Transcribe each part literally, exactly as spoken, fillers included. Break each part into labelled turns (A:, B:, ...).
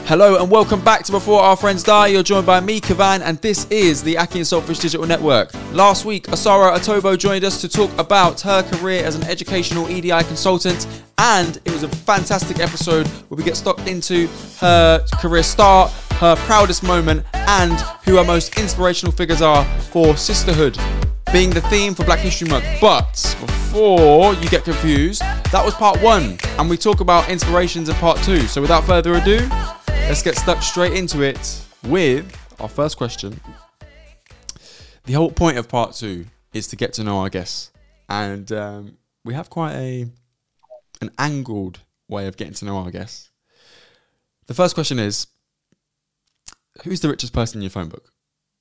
A: Hello and welcome back to Before Our Friends Die. You're joined by me, Kavan, and this is the Aki and Saltfish Digital Network. Last week, Asara Atobo joined us to talk about her career as an educational E D I consultant, and it was a fantastic episode where we get stuck into her career start, her proudest moment, and who her most inspirational figures are for sisterhood being the theme for Black History Month. But before you get confused, that was part one, and we talk about inspirations in part two. So without further ado, let's get stuck straight into it with our first question. The whole point of part two is to get to know our guests, and um, we have quite a an angled way of getting to know our guests. The first question is, who's the richest person in your phone book?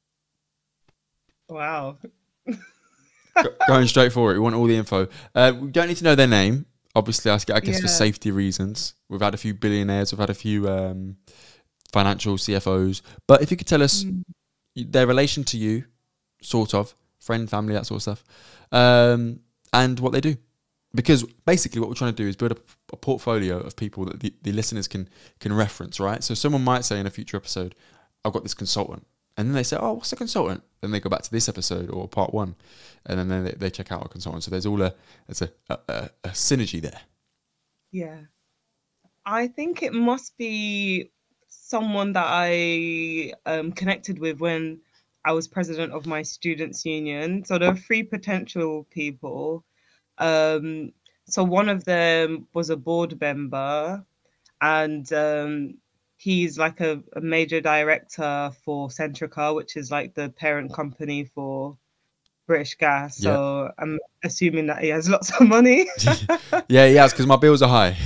B: Wow.
A: Go, going straight for it. We want all the info. Uh, we don't need to know their name. Obviously, I guess yeah. for safety reasons. We've had a few billionaires. We've had a few um, financial C F Os. But if you could tell us mm. their relation to you, sort of, friend, family, that sort of stuff, um, and what they do. Because basically what we're trying to do is build a, a portfolio of people that the, the listeners can can reference, right? So someone might say in a future episode, I've got this consultant. And then they say, oh, what's a consultant? Then they go back to this episode or part one. And then they, they check out a consultant. So there's all a, there's a, a, a synergy there.
B: Yeah. I think it must be someone that I um, connected with when I was president of my students' union. So there are three potential people. Um, so one of them was a board member, and um, he's like a, a major director for Centrica, which is like the parent company for British Gas. So yep. I'm assuming that he has lots of money.
A: Yeah, he has, because my bills are high.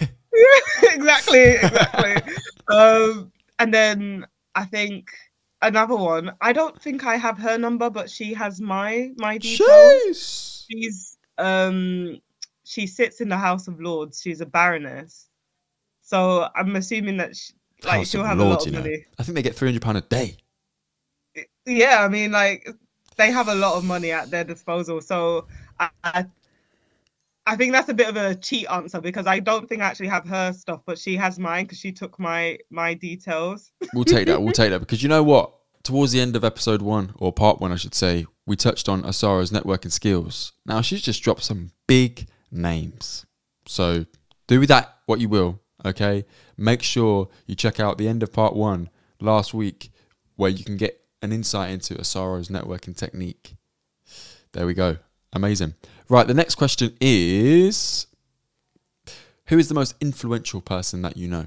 B: exactly, exactly. um, and then I think another one, I don't think I have her number, but she has my my details.
A: Jeez.
B: She's um she sits in the House of Lords. She's a baroness. So I'm assuming that she, like
A: House
B: she'll
A: of
B: have
A: Lords,
B: a lot of
A: you know.
B: money.
A: I think they get three hundred pounds a day.
B: Yeah, I mean, like, they have a lot of money at their disposal. So I, I, I think that's a bit of a cheat answer, because I don't think I actually have her stuff, but she has mine because she took my my details.
A: We'll take that. We'll take that. Because you know what? Towards the end of episode one, or part one, I should say, we touched on Asara's networking skills. Now, she's just dropped some big names. So do with that what you will. Okay, make sure you check out the end of part one last week, where you can get an insight into Asara's networking technique. There we go. Amazing. Right, the next question is, who is the most influential person that you know?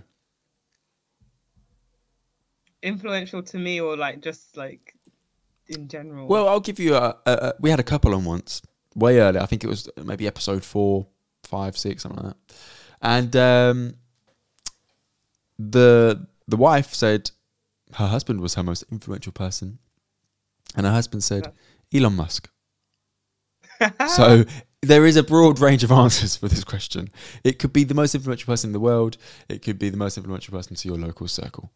B: Influential to me, or like just like in general?
A: Well, I'll give you a, a, a we had a couple on once, way earlier. I think it was maybe episode four, five, six, something like that. And um, the the wife said her husband was her most influential person, and her husband said Elon Musk. So there is a broad range of answers for this question. It could be the most influential person in the world. It could be the most influential person to your local circle.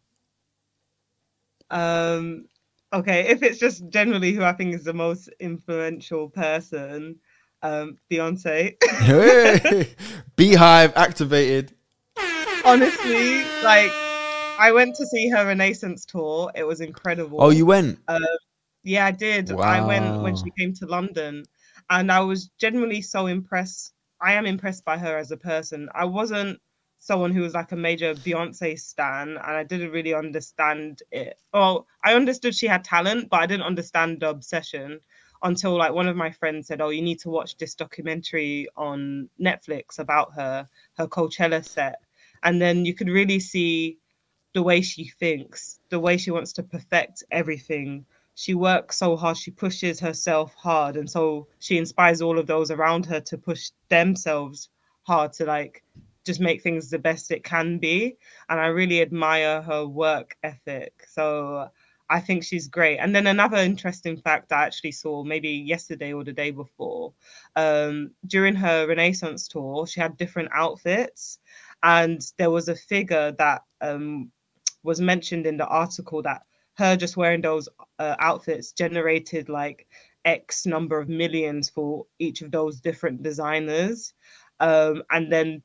B: Um. Okay, if it's just generally who I think is the most influential person, um, Beyonce.
A: Hey, Beehive activated.
B: Honestly, like, I went to see her Renaissance tour. It was incredible.
A: Oh, you went?
B: Uh, yeah, I did.
A: Wow.
B: I went when she came to London, and I was genuinely so impressed. I am impressed by her as a person. I wasn't someone who was like a major Beyonce stan, and I didn't really understand it. Well, I understood she had talent, but I didn't understand the obsession until like one of my friends said, oh, you need to watch this documentary on Netflix about her, her Coachella set. And then you could really see the way she thinks, the way she wants to perfect everything. She works so hard, she pushes herself hard. And so she inspires all of those around her to push themselves hard to like just make things the best it can be. And I really admire her work ethic. So I think she's great. And then another interesting fact I actually saw maybe yesterday or the day before, um, during her Renaissance tour, she had different outfits. And there was a figure that um, was mentioned in the article that her just wearing those uh, outfits generated like X number of millions for each of those different designers. Um, and then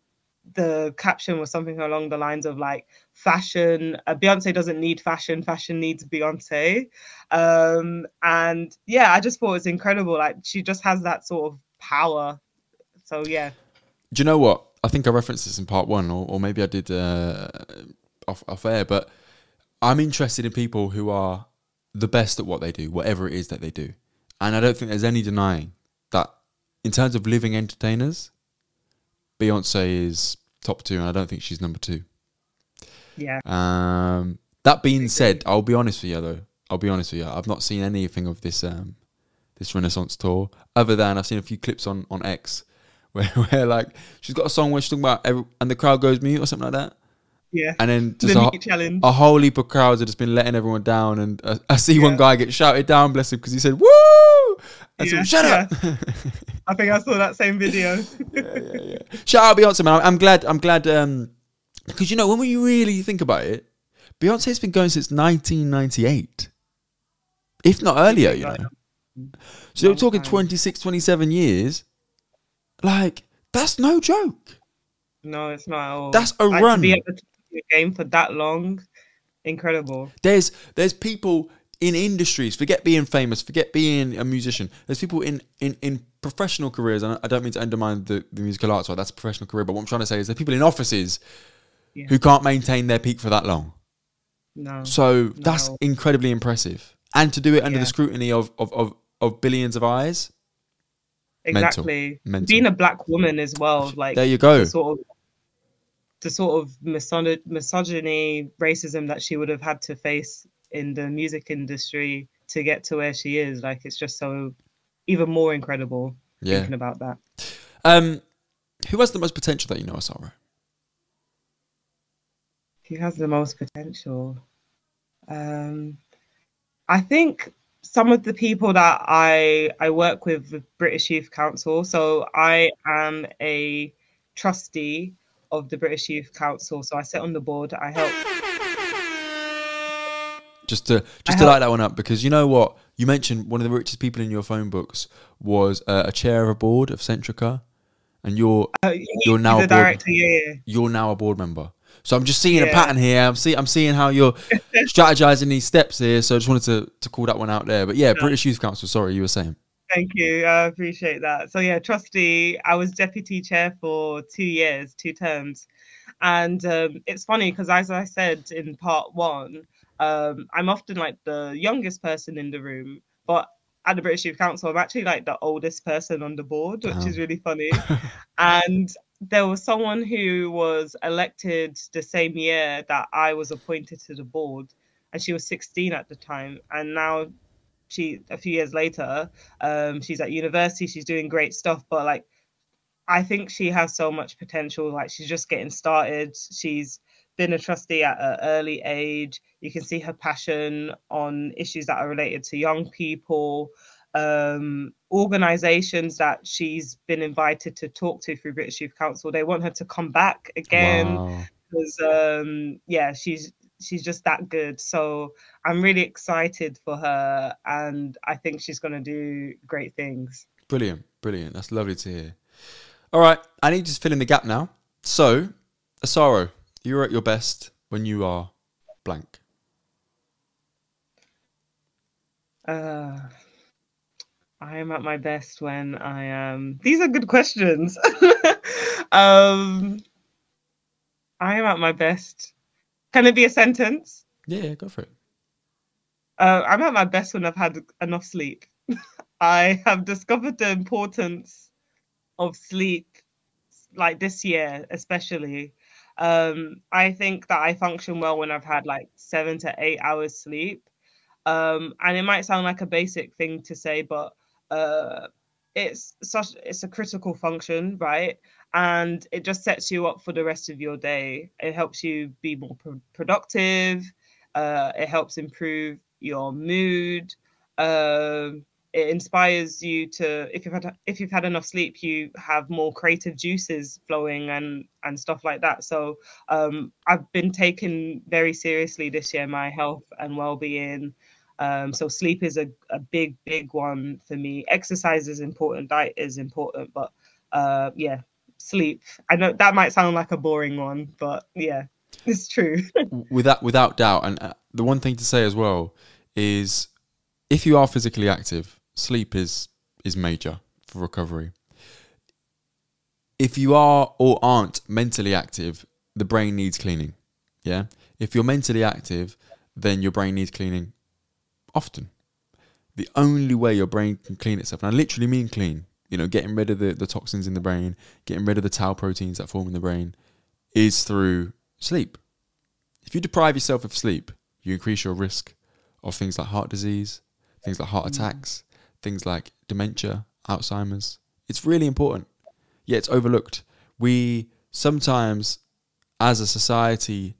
B: the caption was something along the lines of like, fashion, uh, Beyonce doesn't need fashion, fashion needs Beyonce. Um, and yeah, I just thought it was incredible. Like, she just has that sort of power. So yeah.
A: Do you know what? I think I referenced this in part one, or, or maybe I did uh, off, off air, but I'm interested in people who are the best at what they do, whatever it is that they do. And I don't think there's any denying that in terms of living entertainers, Beyonce is top two, and I don't think she's number two.
B: Yeah.
A: Um, that being said, I'll be honest with you though. I'll be honest with you. I've not seen anything of this um, this Renaissance tour, other than I've seen a few clips on, on X where, where like she's got a song where she's talking about every, and the crowd goes mute or something like that.
B: Yeah.
A: And then just
B: the
A: a,
B: mute challenge.
A: a whole heap of crowds have just been letting everyone down. And uh, I see
B: Yeah.
A: one guy get shouted down, bless him, because he said, woo! And
B: Yeah,
A: so, shut up!
B: I think I saw that same video.
A: yeah, yeah, yeah. Shout out Beyonce, man. I'm glad, I'm glad, um, because you know, when we really think about it, Beyonce's been going since nineteen ninety-eight. If not earlier, you know. So we're talking twenty-six, twenty-seven years. Like, that's no joke.
B: No, it's not at all.
A: That's a
B: like,
A: run.
B: To be at the game for that long, incredible.
A: There's there's people in industries, forget being famous, forget being a musician. There's people in in, in professional careers, and I don't mean to undermine the, the musical arts, right? That's a professional career, but what I'm trying to say is there's people in offices yeah. who can't maintain their peak for that long.
B: No.
A: So
B: no.
A: that's incredibly impressive. And to do it under yeah. the scrutiny of, of, of, of billions of eyes.
B: Exactly.
A: Mental. Mental.
B: Being a black woman as well. Like,
A: there you go.
B: The sort of, the sort of misogy- misogyny, racism that she would have had to face in the music industry to get to where she is. Like, it's just so even more incredible yeah. thinking about that.
A: Um, who has the most potential that you know, Asara?
B: Who has the most potential? Um, I think some of the people that I I work with with British Youth Council. So I am a trustee of the British Youth Council. So I sit on the board. I help.
A: Just to just I to light that one up, because you know what you mentioned, one of the richest people in your phone books was uh, a chair of a board of Centrica, and you're uh, you're now a board,
B: director. Yeah, yeah.
A: You're now a board member. So I'm just seeing yeah. a pattern here. I'm see I'm seeing how you're strategizing these steps here. So I just wanted to to call that one out there. But yeah, yeah. British Youth Council. Sorry, you were saying.
B: Thank you. I appreciate that. So yeah, trustee. I was deputy chair for two years, two terms, and um, it's funny because as I said in part one, um, I'm often like the youngest person in the room, but at the British Youth Council, I'm actually like the oldest person on the board, which oh. is really funny. And there was someone who was elected the same year that I was appointed to the board, and she was sixteen at the time. And now she, a few years later, um, she's at university, she's doing great stuff. But like, I think she has so much potential. Like, she's just getting started. She's been a trustee at an early age. You can see her passion on issues that are related to young people. Um, organizations that she's been invited to talk to through British Youth Council, they want her to come back again because wow. um, yeah, she's she's just that good. So I'm really excited for her, and I think she's going to do great things.
A: Brilliant, brilliant. That's lovely to hear. All right, I need to fill in the gap now. So, Asaro, you're at your best when you are blank.
B: Uh. I am at my best when I am. These are good questions. um, I am at my best. Can it be a sentence?
A: Yeah, go for it.
B: Uh, I'm at my best when I've had enough sleep. I have discovered the importance of sleep, like this year, especially. Um, I think that I function well when I've had like seven to eight hours sleep. Um, and it might sound like a basic thing to say, but uh it's such it's a critical function, right? And it just sets you up for the rest of your day. It helps you be more pro- productive. Uh it helps improve your mood. Um it inspires you to, if you've had if you've had enough sleep, you have more creative juices flowing and and stuff like that. So um I've been taking very seriously this year my health and well-being. Um, so sleep is a, a big, big one for me. Exercise is important, diet is important, but uh, yeah, sleep. I know that might sound like a boring one, but yeah, it's true.
A: Without without doubt. And uh, the one thing to say as well is, if you are physically active, sleep is is major for recovery. If you are or aren't mentally active, the brain needs cleaning. Yeah. If you're mentally active, then your brain needs cleaning often. The only way your brain can clean itself, and I literally mean clean, you know, getting rid of the, the toxins in the brain, getting rid of the tau proteins that form in the brain, is through sleep. If you deprive yourself of sleep, you increase your risk of things like heart disease, things like heart attacks, things like dementia, Alzheimer's. It's really important. Yeah, it's overlooked. We sometimes, as a society,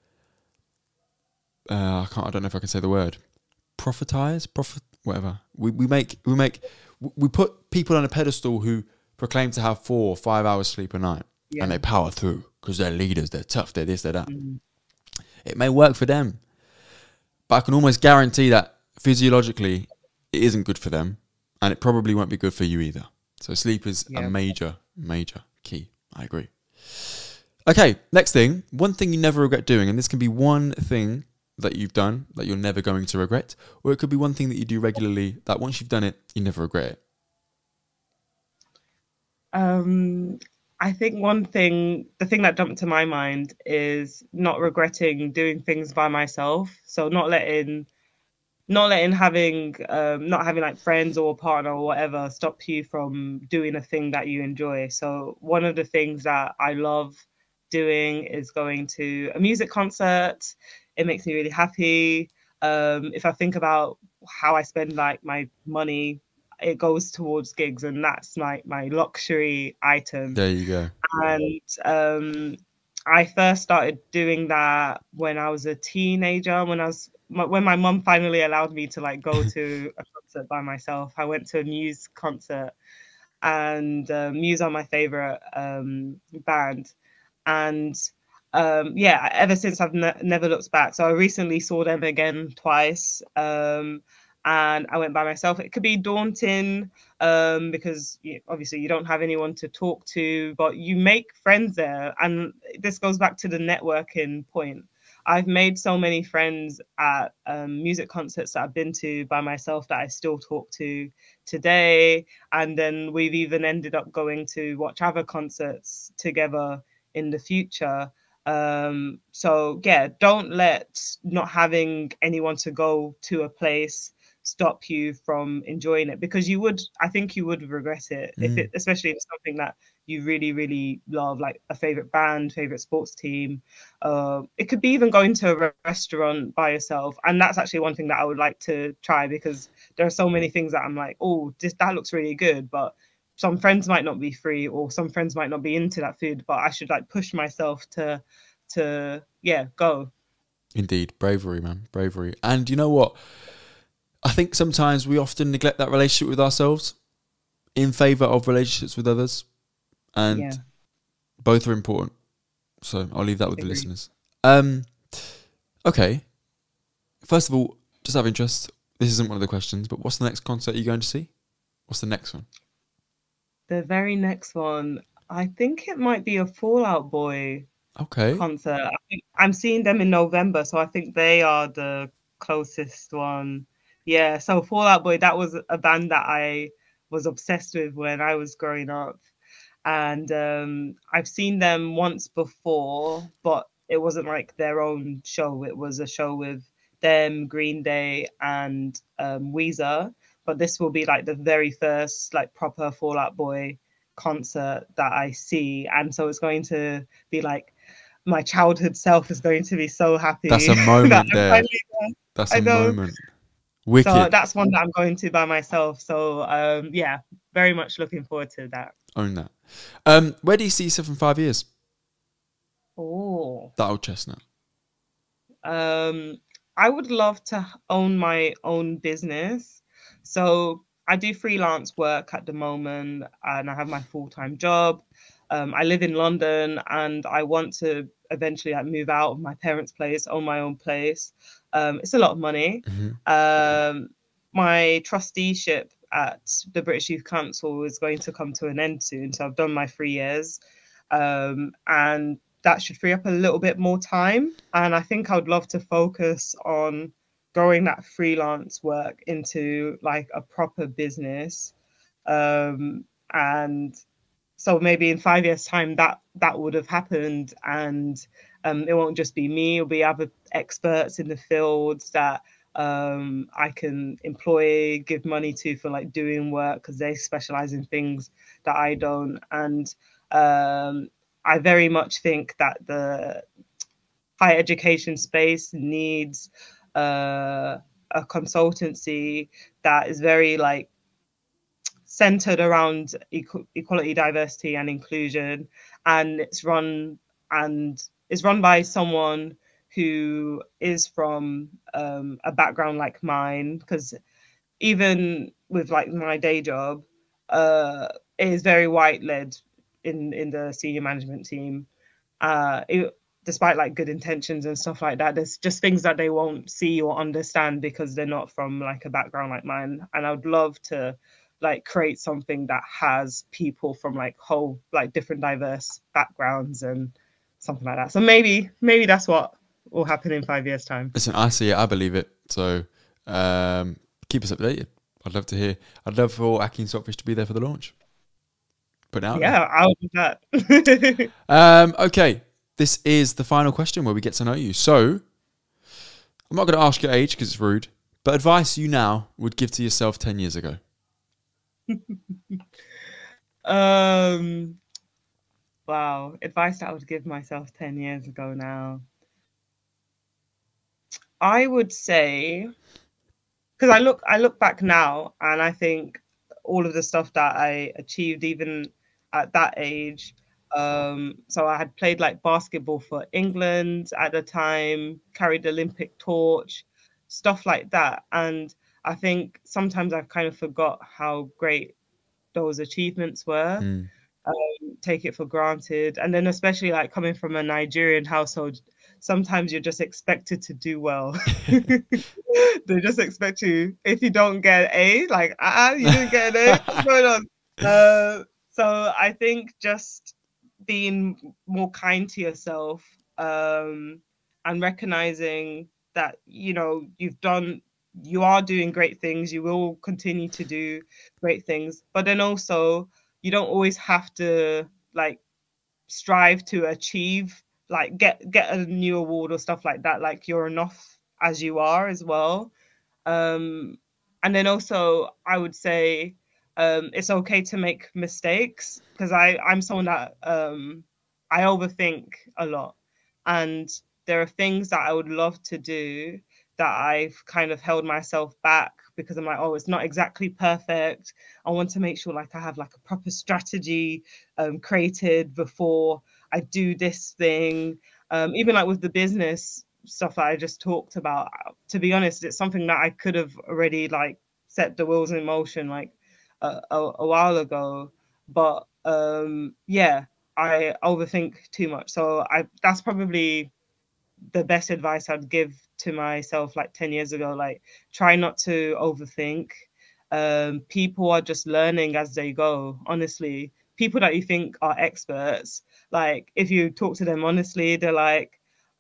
A: uh, I can't. I don't know if I can say the word. Profitize, profit, whatever. We we make we make we put people on a pedestal who proclaim to have four or five hours sleep a night, yeah. and they power through because they're leaders, they're tough, they're this, they're that. Mm. It may work for them, but I can almost guarantee that physiologically it isn't good for them, and it probably won't be good for you either. So sleep is yeah. a major, major key. I agree. Okay, next thing. One thing you never regret doing, and this can be one thing that you've done that you're never going to regret, or it could be one thing that you do regularly that once you've done it, you never regret it.
B: Um, I think one thing, the thing that jumped to my mind is not regretting doing things by myself. So not letting... Not letting having, um, not having like friends or a partner or whatever stop you from doing a thing that you enjoy. So one of the things that I love doing is going to a music concert. It makes me really happy. Um, if I think about how I spend like my money, it goes towards gigs, and that's like my, my luxury item.
A: There you go.
B: And um, I first started doing that when I was a teenager, when I was when my mum finally allowed me to like go to a concert by myself. I went to a Muse concert, and uh, Muse are my favorite um, band. And um, yeah, ever since I've ne- never looked back. So I recently saw them again twice, um, and I went by myself. It could be daunting um, because you, obviously you don't have anyone to talk to, but you make friends there. And this goes back to the networking point. I've made so many friends at um, music concerts that I've been to by myself that I still talk to today. And then we've even ended up going to watch other concerts together in the future. Um, so yeah, don't let not having anyone to go to a place stop you from enjoying it, because you would, I think you would regret it, mm. if it, especially if it's something that you really, really love, like a favorite band, favorite sports team. Uh, it could be even going to a restaurant by yourself. And that's actually one thing that I would like to try, because there are so many things that I'm like, oh, this, that looks really good, but some friends might not be free, or some friends might not be into that food, but I should like push myself to, to, yeah, go.
A: Indeed. Bravery, man. Bravery. And you know what? I think sometimes we often neglect that relationship with ourselves in favour of relationships with others. And yeah. both are important. So I'll leave that with the listeners. Um, okay. First of all, just out of interest, this isn't one of the questions, but what's the next concert you're going to see? What's the next one?
B: The very next one, I think it might be a Fall Out Boy
A: okay.
B: concert. I think I'm seeing them in November, so I think they are the closest one. Yeah, so Fall Out Boy, that was a band that I was obsessed with when I was growing up. And um, I've seen them once before, but it wasn't like their own show. It was a show with them, Green Day, and um, Weezer. But this will be like the very first like proper Fall Out Boy concert that I see. And so it's going to be like, my childhood self is going to be so happy.
A: That's a moment that there. there. That's a moment. Wicked.
B: So that's one that I'm going to by myself. So um, yeah, very much looking forward to that.
A: Own that. Um, where do you see yourself in five years?
B: Oh,
A: that old chestnut.
B: Um, I would love to own my own business. So I do freelance work at the moment, and I have my full-time job. Um, I live in London, and I want to eventually like move out of my parents' place, own my own place. Um, it's a lot of money. Mm-hmm. Um, my trusteeship at the British Youth Council is going to come to an end soon. So I've done my three years, um, and that should free up a little bit more time. And I think I would love to focus on growing that freelance work into like a proper business. Um, and so maybe in five years' time that that would have happened, and um, it won't just be me, it'll be other experts in the fields that um, I can employ, give money to for like doing work because they specialize in things that I don't. And um, I very much think that the higher education space needs uh, a consultancy that is very like centered around equ- equality, diversity, and inclusion, and it's run and is run by someone who is from um, a background like mine. Because even with like my day job, uh, it is very white led in in the senior management team. Uh, it, despite like good intentions and stuff like that, there's just things that they won't see or understand because they're not from like a background like mine. And I would love to like create something that has people from like whole like different diverse backgrounds and something like that. So maybe maybe that's what will happen in five years time.
A: Listen, I see it, I believe it. So um, keep us updated. I'd love to hear. I'd love for Aki and Saltfish to be there for the launch. Put it out
B: yeah,
A: there.
B: I'll do that.
A: um, okay, this is the final question where we get to know you. So I'm not going to ask your age because it's rude, but advice you now would give to yourself ten years ago.
B: um wow, advice that I would give myself ten years ago now. I would say, because I look I look back now and I think all of the stuff that I achieved even at that age, um so I had played like basketball for England at the time, carried the Olympic torch, stuff like that. And I think sometimes I've kind of forgot how great those achievements were. Mm. Um, take it for granted. And then especially like coming from a Nigerian household, sometimes you're just expected to do well. They just expect you, if you don't get an A, like, ah, uh-uh, you didn't get an A, what's going on? Uh, so I think just being more kind to yourself, um, and recognizing that, you know, you've done you are doing great things, you will continue to do great things, but then also you don't always have to like strive to achieve, like get get a new award or stuff like that. Like you're enough as you are as well. Um, and then also I would say um, it's okay to make mistakes, because I I'm someone that um, I overthink a lot, and there are things that I would love to do that I've kind of held myself back because I'm like, oh, it's not exactly perfect. I want to make sure like I have like a proper strategy um, created before I do this thing. Um, even like with the business stuff that I just talked about, to be honest, it's something that I could have already like set the wheels in motion like a, a, a while ago. But um, yeah, I overthink too much. So I that's probably the best advice I'd give to myself like ten years ago. Like, try not to overthink. Um, people are just learning as they go. Honestly, people that you think are experts, like if you talk to them honestly, they're like,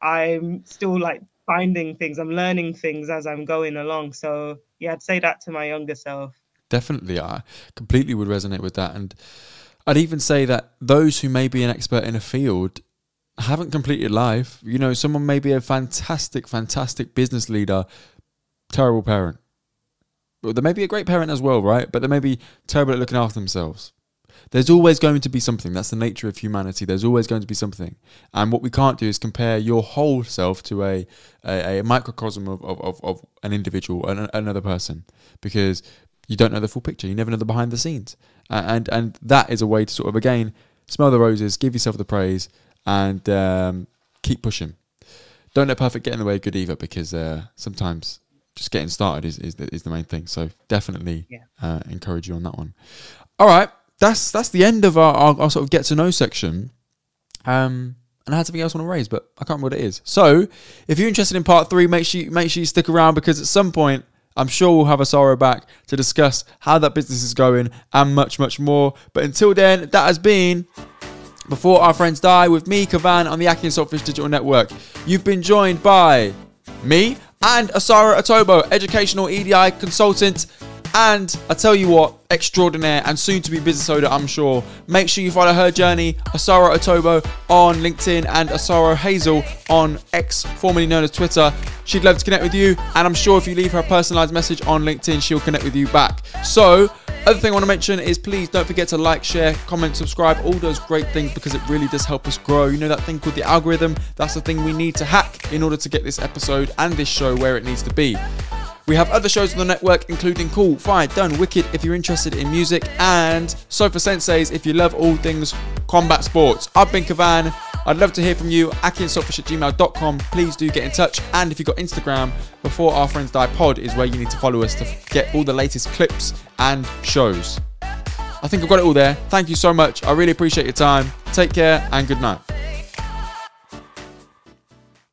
B: I'm still like finding things, I'm learning things as I'm going along. So yeah, I'd say that to my younger self.
A: Definitely, I completely would resonate with that. And I'd even say that those who may be an expert in a field haven't completed life. You know, someone may be a fantastic, fantastic business leader, terrible parent. Well, they may be a great parent as well, right? But they may be terrible at looking after themselves. There's always going to be something. That's the nature of humanity. There's always going to be something. And what we can't do is compare your whole self to a a, a microcosm of, of, of, of an individual, an, another person, because you don't know the full picture. You never know the behind the scenes. And, and that is a way to sort of, again, smell the roses, give yourself the praise, and um, keep pushing. Don't let perfect get in the way of good either, because uh, sometimes just getting started is, is, the, is the main thing. So definitely yeah. uh, encourage you on that one. All right. That's that's the end of our, our, our sort of get to know section. Um, and I had something else I want to raise, but I can't remember what it is. So if you're interested in part three, make sure you, make sure you stick around, because at some point I'm sure we'll have Asara back to discuss how that business is going and much, much more. But until then, that has been Before Our Friends Die with me, Kavan, on the Aki and Saltfish Digital Network. You've been joined by me and Asara Otobo, educational E D I consultant, and I tell you what, extraordinaire and soon to be business owner, I'm sure. Make sure you follow her journey, Asara Otobo, on LinkedIn and Asara Hazel on X, formerly known as Twitter. She'd love to connect with you, and I'm sure if you leave her a personalized message on LinkedIn, she'll connect with you back. So, other thing I want to mention is please don't forget to like, share, comment, subscribe, all those great things, because it really does help us grow. You know that thing called the algorithm? That's the thing we need to hack in order to get this episode and this show where it needs to be. We have other shows on the network, including Cool, Fire, Done, Wicked if you're interested in music, and Sofa Senseis if you love all things combat sports. I've been Kavan. I'd love to hear from you. aki and saltfish at gmail dot com. Please do get in touch. And if you've got Instagram, Before Our Friends Die Pod is where you need to follow us to get all the latest clips and shows. I think I've got it all there. Thank you so much. I really appreciate your time. Take care and good night.